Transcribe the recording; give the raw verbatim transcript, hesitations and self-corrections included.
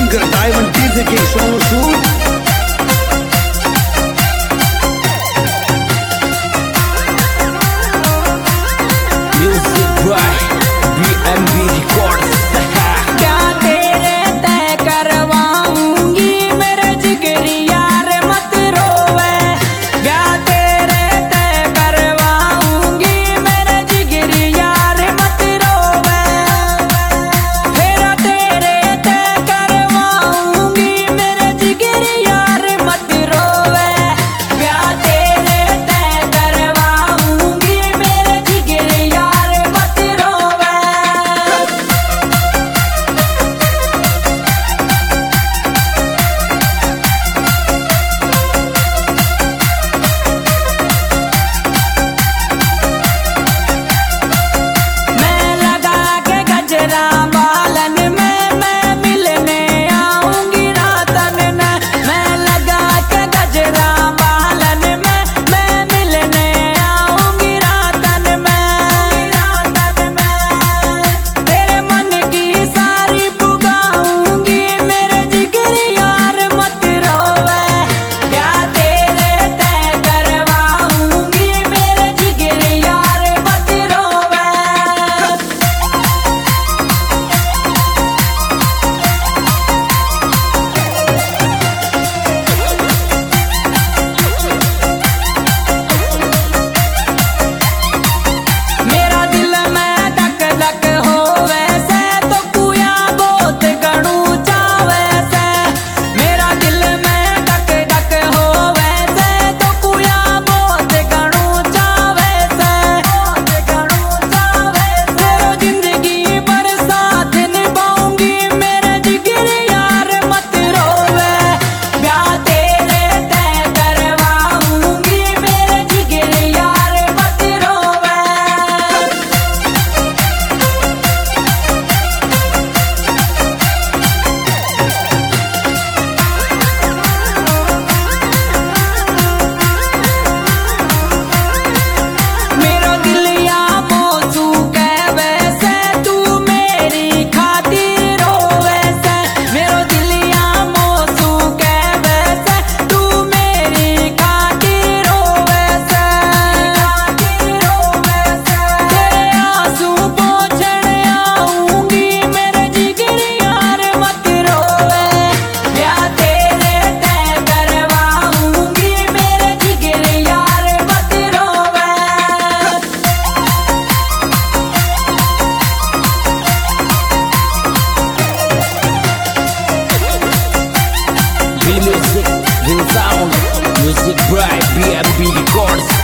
Singer diamond TV के song shoot music by B M B records. क्या तेरे तय करवाऊंगी मेरे जिगरी यार मत रोवे, क्या तेरे तय करवाऊंगी मेरे जिगरी यार मत रोवे, फिर तेरे तय करवाऊंगी मेरे जिगरी यार मत रोवे, क्या तेरे तय करवाऊंगी मेरे जिगरी यार मत रोवे। मैं लगा के गजरा बालन में मैं मिलने आऊंगी रातन में, मैं लगा के गजरा बालन में मैं मिलने आऊंगी रातन में, रातन में तेरे मन की सारी पुगाऊंगी मेरे जिगरी यार मत रोवे, क्या तेरे तय करवाऊंगी मेरे जिगरी यार मत रोवे। मेरा दिल में धक धक हो वैसे तो कुया बहुत गणू चावे से, मेरा दिल में धक धक हो वैसे तो कुया बहुत गणू चावे से, बहुत गणू चावे से जिंदगी भर साथ निभाऊंगी मेरे जिगरी यार मत रोवे, क्या तेरे तय करवाऊंगी मेरे जिगरी यार मत रोवे। मेरो दिल या मौजू के वैसे तू मेरी खातिर हो वैसे, मेरो दिल या मौजू के वैसे तू मेरी खातिर हो वैसे, खातिर हो वैसे तेरे आंसू पोंछने आऊंगी मेरे जिगरी यार मत रोवे, क्या तेरे तय करवाऊंगी मेरे जिगरी यार मत रोवे। B music, real sound, music by B M B Records।